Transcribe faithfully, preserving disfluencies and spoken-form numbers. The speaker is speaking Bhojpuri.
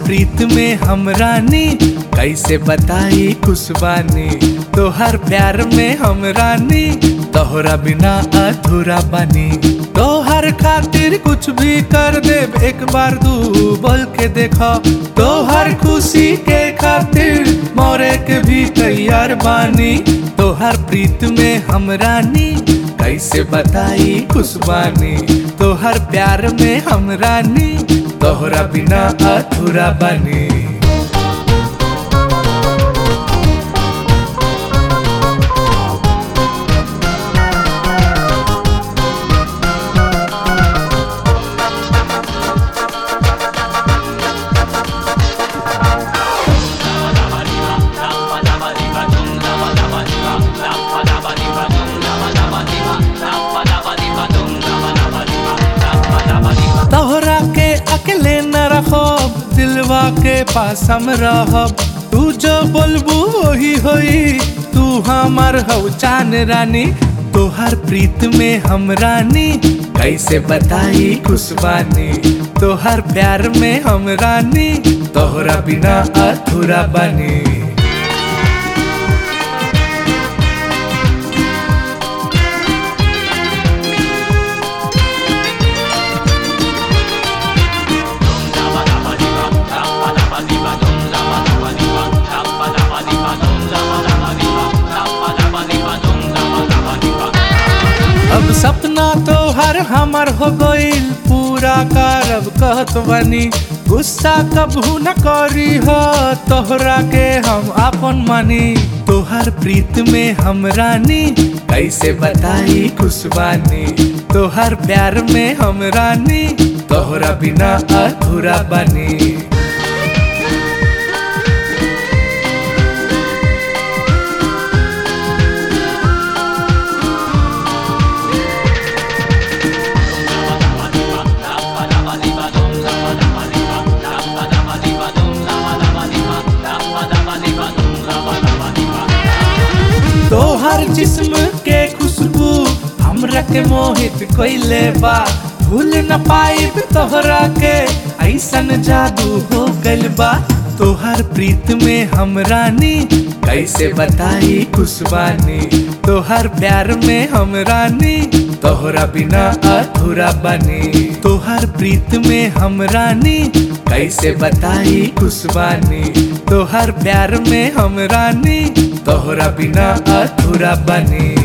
प्रीत में हम रानी कैसे बताई खुशबानी। तोहर प्यार में हम रानी तोहरा बिना अधूरा बानी। तोहर खातिर कुछ भी कर दे, एक बार तू बोल के देखो। तोहर खुशी के खातिर मोरे के भी तैयार बानी। तोहर प्रीत में हम रानी कैसे बताई खुशबानी। तोहर प्यार में हम रानी तोहरा बिना अधूरा बानी। तोहरा के अकेले न रखब, दिलवा के पास हम रहब। तू जो बोलबू वही होई, तू हमार हौ चान रानी। तोहर प्रीत में हम रानी कैसे बताई खुशबानी। तोहर प्यार में हम रानी तोहरा बिना अधूरा बानी। अब सपना तो हर हमर हो गईल, पूरा करब कहत बनी। गुस्सा कबहू न करी हो, तोहरा के हम आपन मानी। तोहर प्रीत में हम रानी कैसे बताई खुशबानी। तोहर प्यार में हम रानी तोहरा बिना अधूरा बनी। तोहर जिस्म के खुशबू हमरा के मोहित कइले बा। भूल न पाइब तोहरा के ऐसन जादू हो गइल बा। तोहर प्रीत में हम रानी कैसे बताई खुशबानी। तोहर प्यार में हम रानी तोहरा बिना अधूरा बनी। तोहर प्रीत में हम रानी कैसे बताई खुशबानी। तोहर प्यार में हम रानी तोहरा बिना अधूरा बनी।